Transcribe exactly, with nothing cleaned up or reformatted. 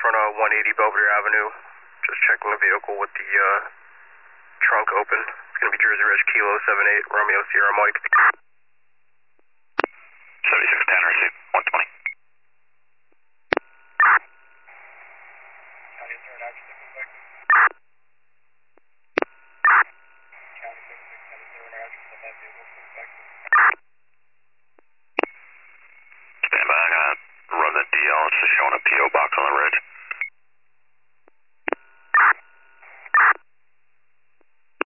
front of one eighty Belvedere Avenue. Just checking a vehicle with the uh, trunk open. It's going to be Jersey Ridge Kilo seven eight Romeo Sierra Mike. seventy-six ten, receive.